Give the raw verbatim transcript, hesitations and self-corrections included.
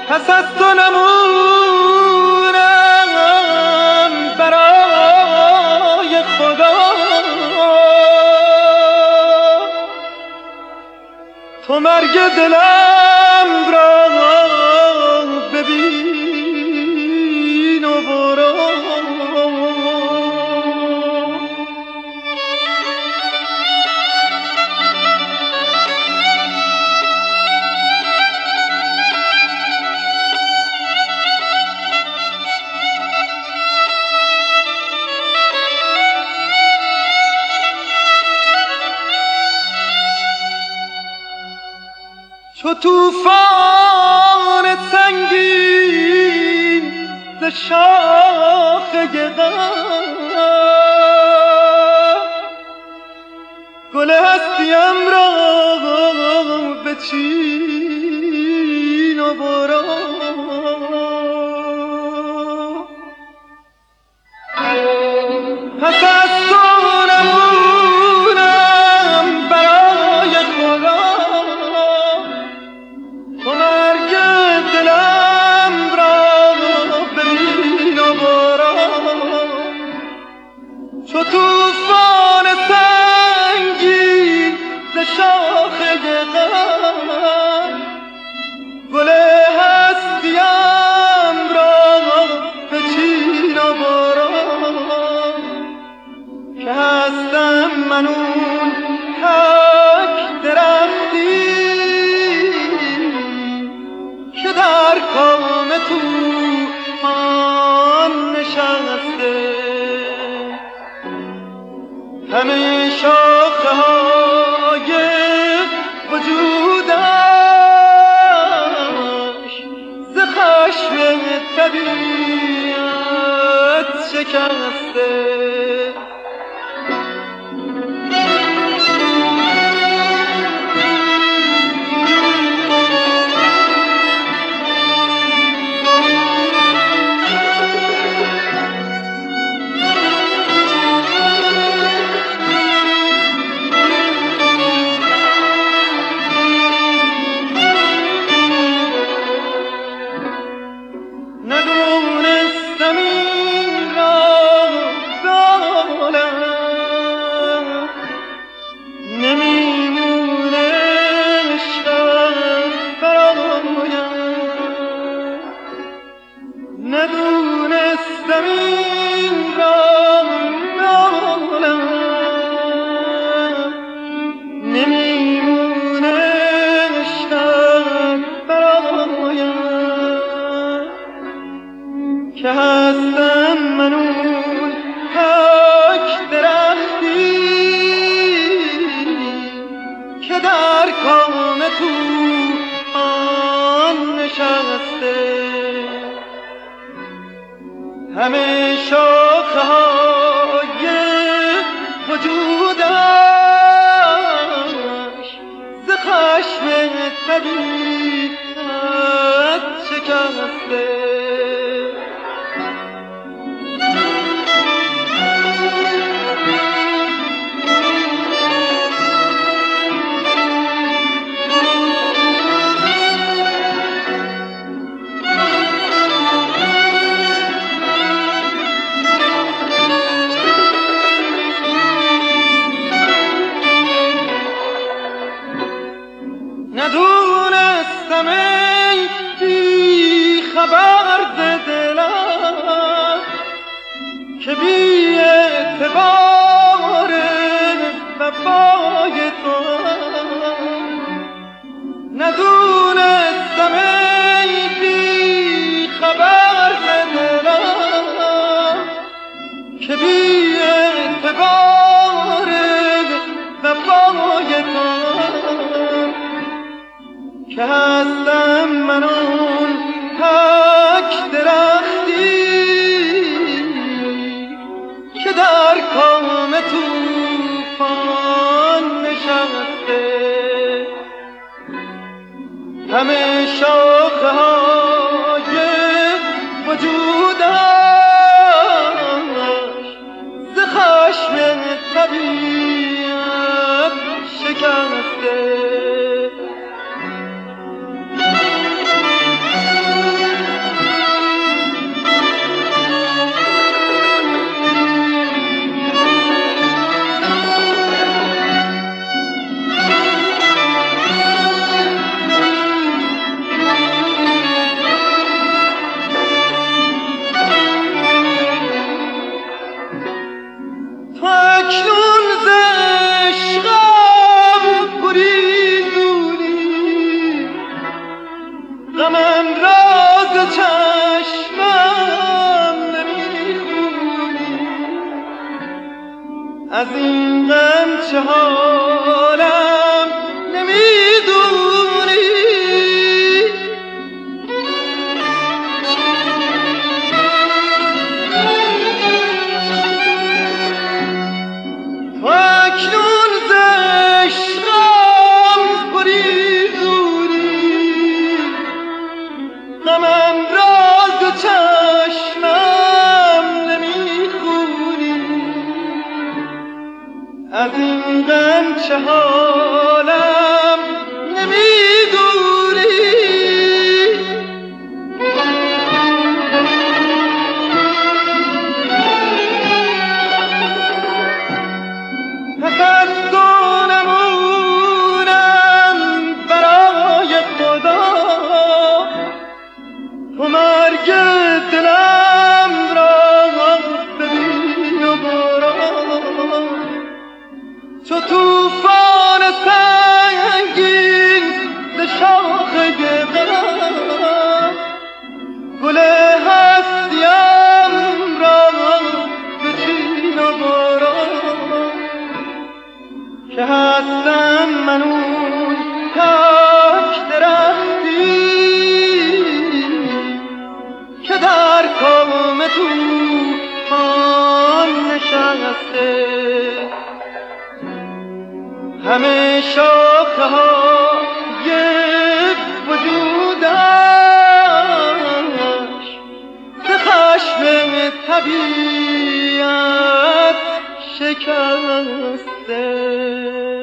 پس از تو نمونم برای خدا، تو مرگ دلم را ببین و برو. چو توفان سنگین ز شاخه غم، گل هستیم را بچین و برو. پس از تو نمونم برای خدا، تو مرگ دلم را ببین و برو. چو توفان سنگین ز شاخه غم، گل هستیم را بچین و برو. که هستم من اون تک درختی که در کام طوفان نشسته، همه شاخه های وجودش ز خشم طبیعت شکسته. ندونستم این را نالم، نمیمونه شب برایم. که هستم من اون تک درختی که در کام طوفان نشسته، همه شاخه های وجودش ز خشم طبیعت شکسته. ندونستم ای بی خبر ز دلم که بی اعتبار وفای تو. ندونستم ای بی خبر ز دلم که بی اعتبار وفای تو. که هستم من اون تک درختی که در کام طوفان نشسته، همه شاخه های وجودش ز خشم طبیعت شکسته. چه حالم نمیدونی پس از تو نمونم برای خدا تو مرگ دلم را ببین و برو چو توفان سنگین ز شاخ غم گل هستیم را بچین و برو که هستم من اون تک درختی که در کام توفان نشسته همه شاخه های وجودش ز خشم طبیعت شکسته